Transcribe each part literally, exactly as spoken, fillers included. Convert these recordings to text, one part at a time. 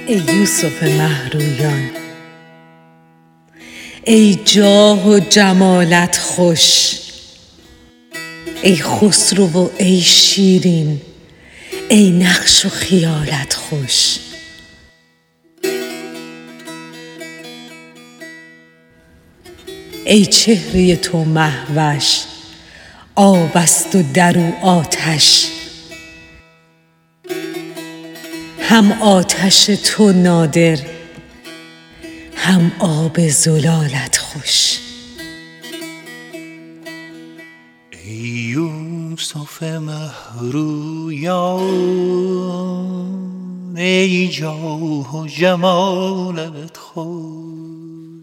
ای یوسف مهرویان، ای جاه و جمالت خوش، ای خسرو و ای شیرین، ای نقش و خیالت خوش. ای چهره تو مهوش، آب است و در او آتش، هم آتش تو نادر، هم آب زلالت خوش. ای یوسف مهرویان، ای جاه و جمالت خوش،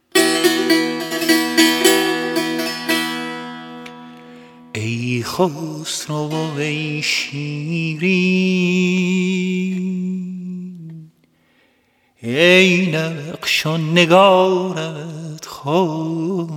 ای خسرو و ای شیرین، ای نقش و نگارت خوش.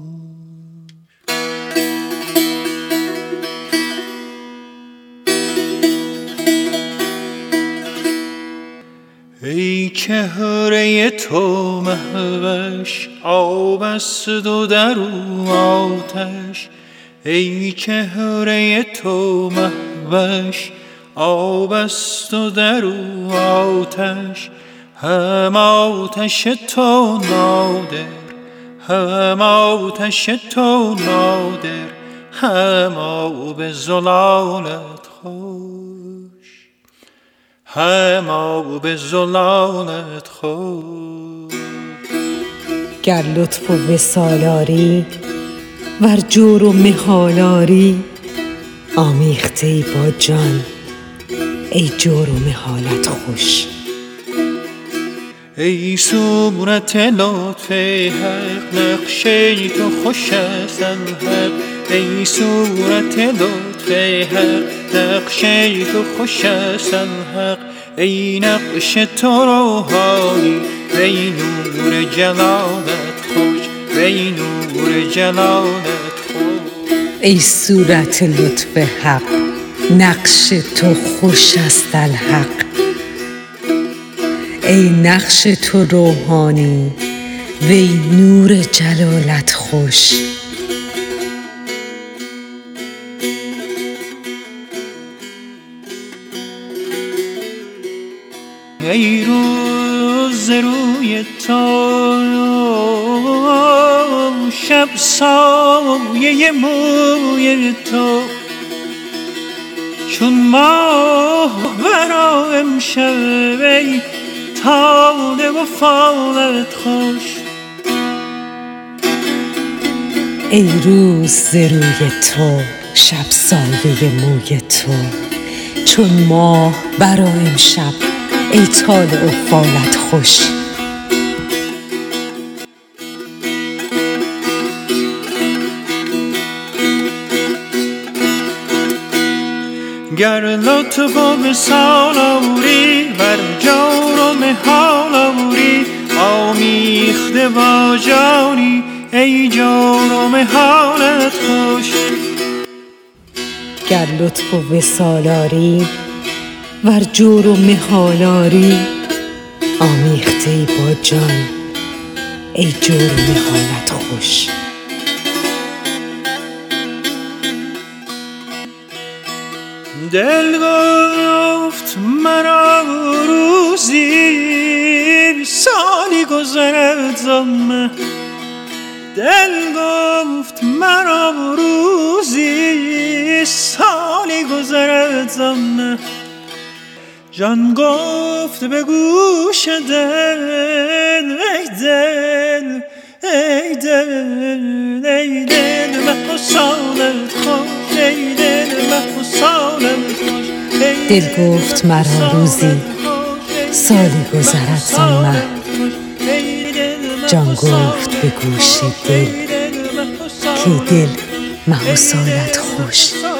ای چهره تو مهوش، آب است و در او آتش، ای چهره تو مهوش، آب است و در او آتش، هم آتش تو نادر، هم آتش تو نادر، هم آب زلالت خوش، هم آب زلالت خوش. گر لطف و وصال آری، ور جور و محال آری، آمیخته ای با جان، ای جور و محالت خوش. ای صورت لطف حق، نقشه تو خوش است الحق، ای صورت لطف حق، نقشه تو خوش است الحق، ای نقش تو روحانی، ای نور جلالت خوش، ای نور جلالت خوش. ای صورت لطف حق، نقش تو خوش است الحق، ای نقش تو روحانی، وی نور جلالت خوش. ای روز روی تو، شب سایه موی تو، چون ماه برا امشب، ای طالع و فالت خوش. ای روز ز روی تو، شب سایه موی تو، چون ماه برا امشب، ای طالع و فالت خوش. گر لطف و وصال آری، ور جور و محال آری، آمیخته با جانی، ای جور و محالت خوش. گر لطف و وصال آری، ور جور و محال آری، آمیخته ای با جان، ای جور و محالت خوش. دل گفت مرا روزی، سالی گذرد زمه، دل گفت مرا روزی، سالی گذرد زمه، جان گفت به گوش دل، ای دل ای دل ای دل مه و سالت خوش، ای دل مه و سالت خوش. دل گفت مرا روزی، سالی گذرد زان مه، جان گفت به گوش دل، که دل مه و سالت خوش.